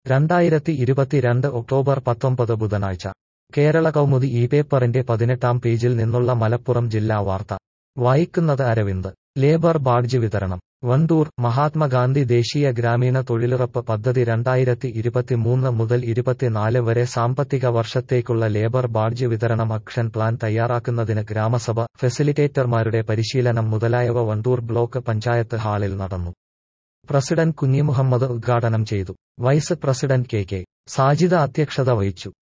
2022 October 19 ബുധനാഴ്ച കേരള കൗമുദി ഈ പേപ്പറിന്റെ 18-ാം പേജിൽ നിന്നുള്ള മലപ്പുറം ജില്ലാ വാർത്ത വായിക്കുന്നത് അരവിന്ദ്. ലേബർ ബാഡ്ജ് വിതരണം. വണ്ടൂർ. മഹാത്മാഗാന്ധി ദേശീയ ഗ്രാമീണ തൊഴിലുറപ്പ് പദ്ധതി 2023 മുതൽ 24 വരെ സാമ്പത്തിക വർഷത്തേക്കുള്ള ലേബർ ബാഡ്ജ് വിതരണം ആക്ഷൻ പ്ലാൻ തയ്യാറാക്കുന്നതിന് ഗ്രാമസഭ, ഫെസിലിറ്റേറ്റർമാരുടെ പരിശീലനം മുതലായവ വണ്ടൂർ ബ്ലോക്ക് പഞ്ചായത്ത് ഹാളിൽ നടന്നു. പ്രസിഡന്റ് കുഞ്ഞിമുഹമ്മദ് ഉദ്ഘാടനം ചെയ്തു. Vice president K. സാജിദ അധ്യക്ഷത വഹിച്ചു.